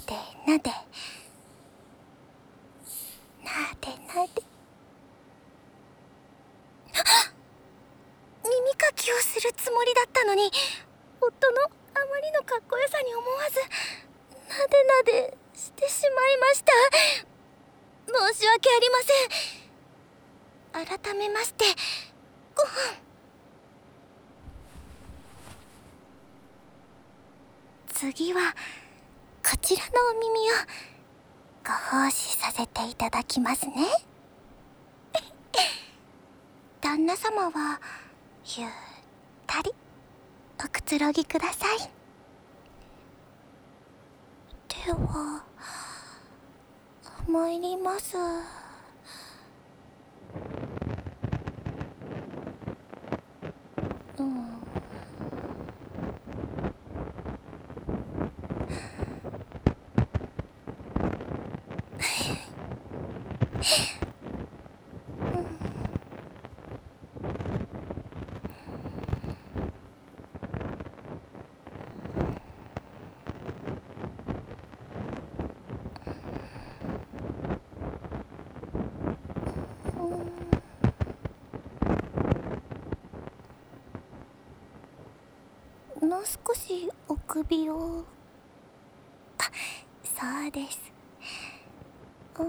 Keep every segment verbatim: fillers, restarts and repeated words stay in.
でなでなでなで耳かきをするつもりだったのに、夫のあまりのかっこよさに思わずなでなでしてしまいました。申し訳ありません。改めましてご飯。次はこちらのお耳をご奉仕させていただきますね。旦那様はゆったりおくつろぎください。では参ります。うん。もう少しお首を。あ、そうです。うん。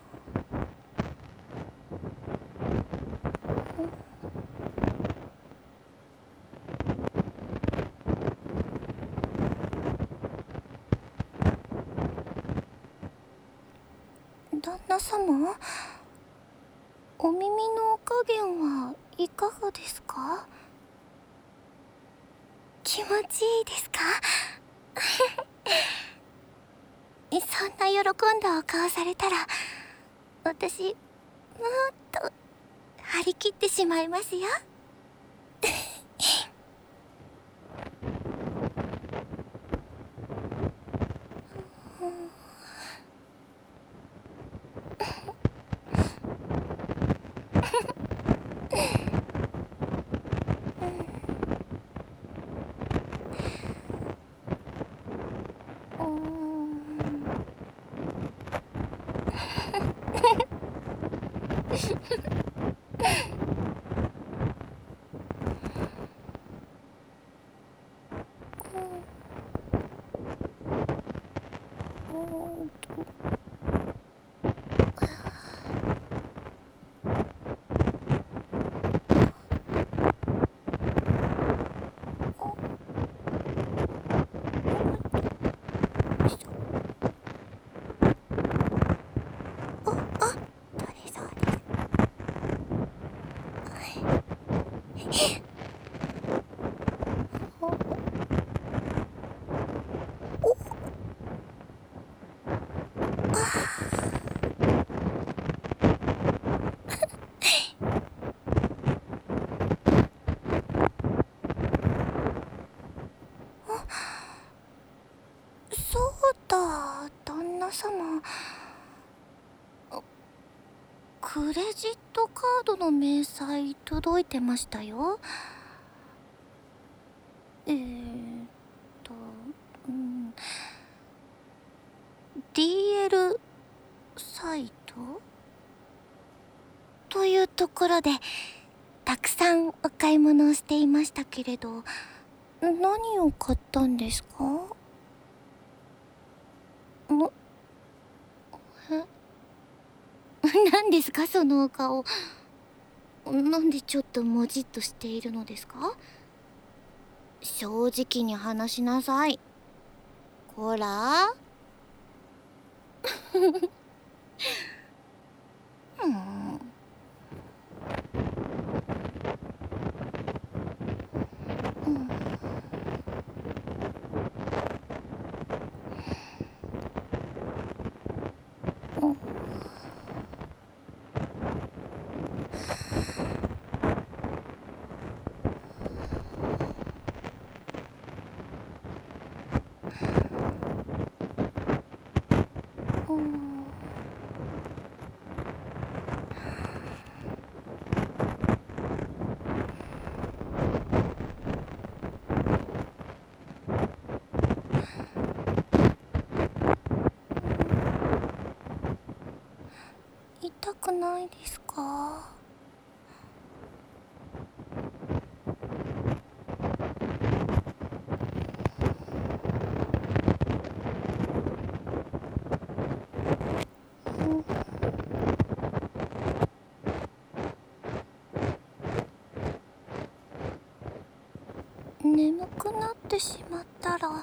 旦那様、お耳のお加減はいかがですか？気持ちいいですか？そんな喜んだお顔されたら、私もっと張り切ってしまいますよ。そうだ、旦那様。クレジットカードの明細届いてましたよ。えーっと、うん、ディーエル サイトというところでたくさんお買い物をしていましたけれど、何を買ったんですか？んえ何ですかそのお顔。なんでちょっともじっとしているのですか？正直に話しなさい。こらうん。 くないですか？眠くなってしまったら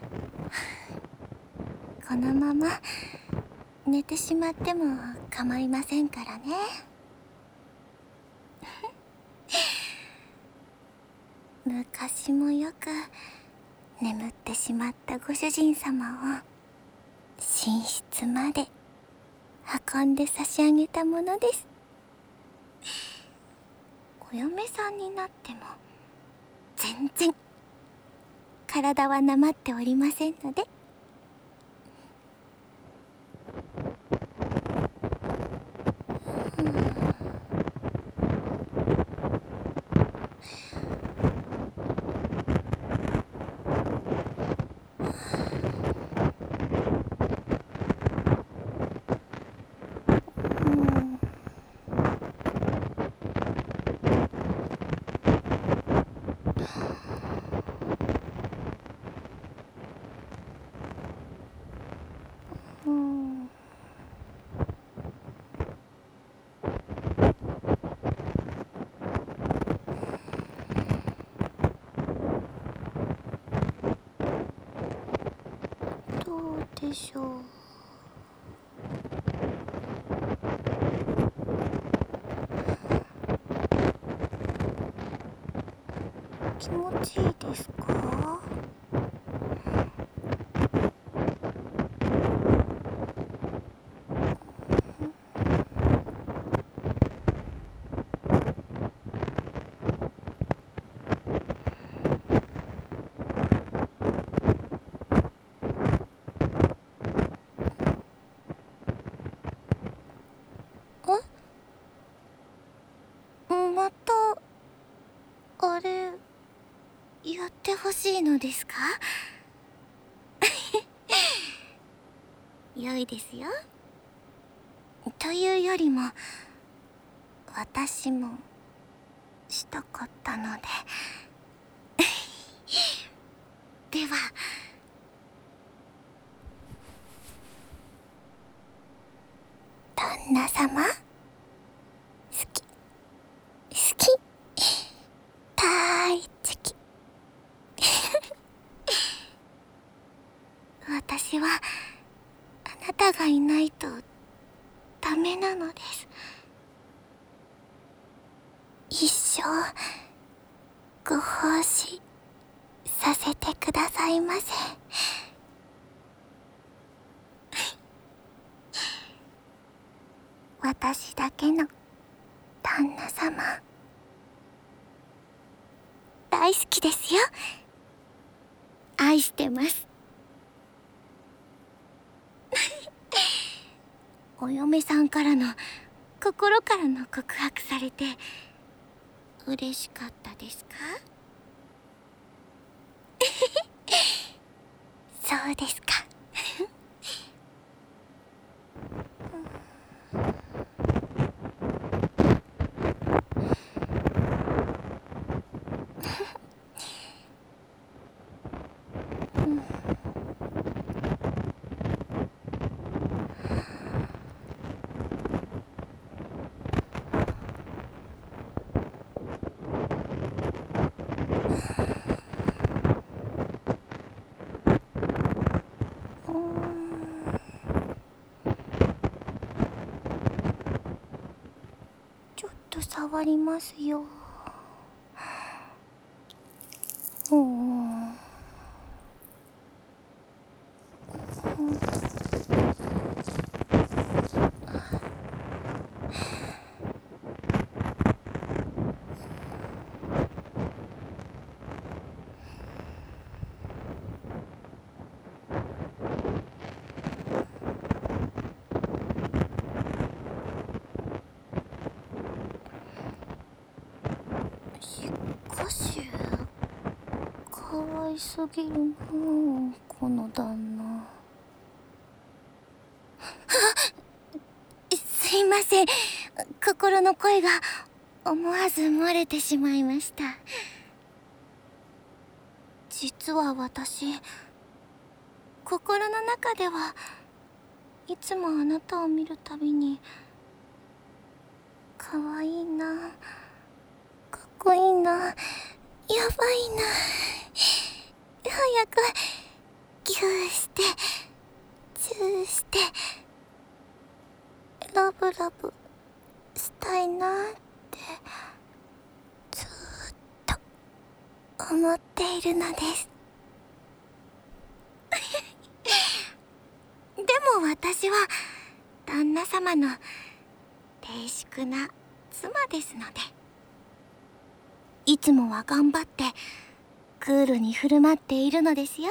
このまま寝てしまっても構いませんからね。昔もよく眠ってしまったご主人様を寝室まで運んで差し上げたものです。お嫁さんになっても全然体はなまっておりませんので。うん、どうでしょう。気持ちいいですか？え？またあれやってほしいのですか？良いですよ。というよりも私もしたかったのででは旦那様、好き好き大好き私はあなたがいないとダメなのです。一生ご奉仕させてくださいませ。私だけの旦那様、大好きですよ。愛してます。お嫁さんからの心からの告白されて嬉しかったですか？そうですか。ちょっと触りますよ。うん。しかしかわいすぎるなあ、この旦那。あ、すいません。 心の声が思わず漏れてしまいました。実は私、心の中ではいつもあなたを見るたびに可愛いな、かっこいいな、やばいな、早くギューしてチューしてラブラブしたいなってずーっと思っているのです。でも私は旦那様の静粛な妻ですので、いつもは頑張ってクールに振る舞っているのですよ。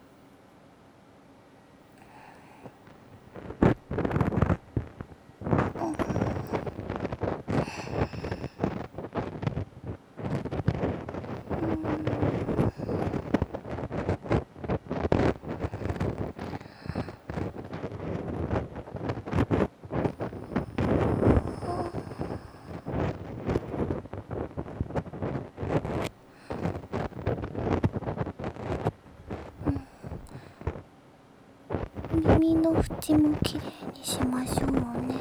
耳の縁もきれいにしましょうね。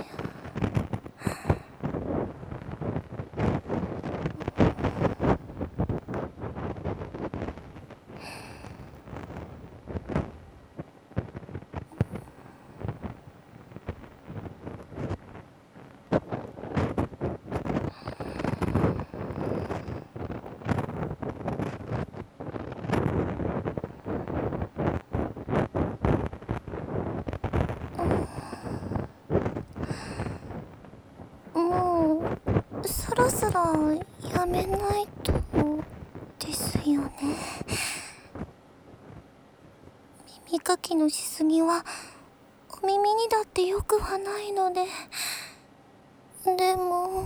もうそろそろやめないとですよね。耳かきのしすぎはお耳にだってよくはないので。でも、うん、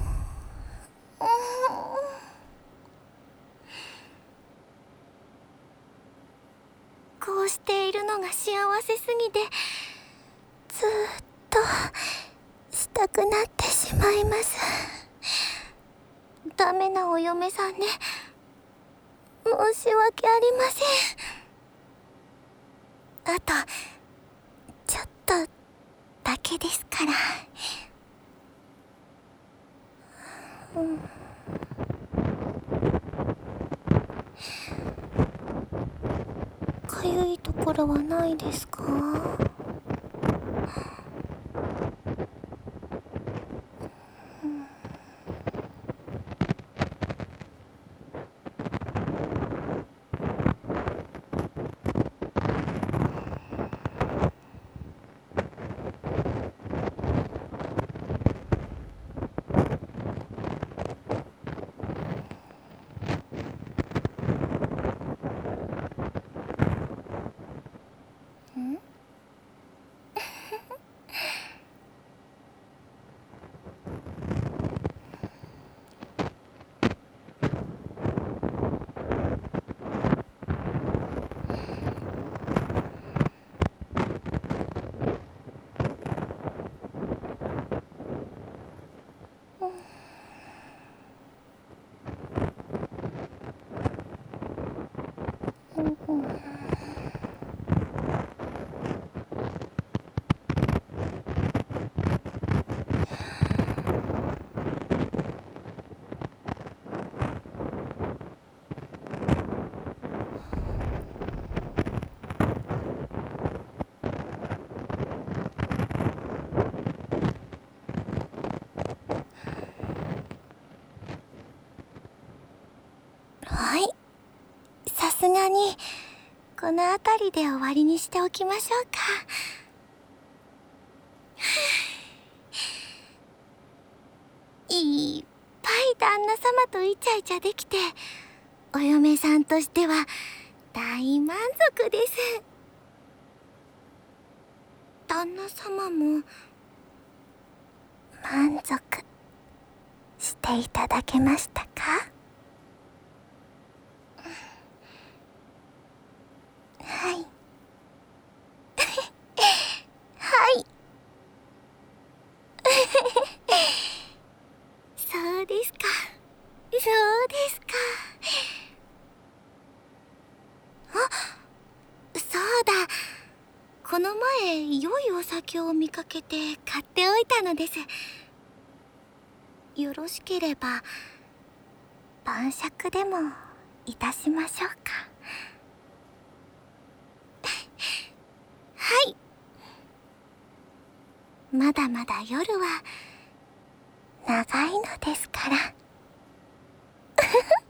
こうしているのが幸せすぎてずーっとしたくなってしまいます。ダメなお嫁さんね、申し訳ありません。あとちょっとだけですから。うん、かゆいところはないですか？はい、さすがにこの辺りで終わりにしておきましょうか。いっぱい旦那様とイチャイチャできて、お嫁さんとしては大満足です。旦那様も満足していただけましたか？はい。はい。 の前良いお酒を見かけて買っておいたのです。よろしければ晩酌でもいたしましょうか。はい。まだまだ夜は長いのですから。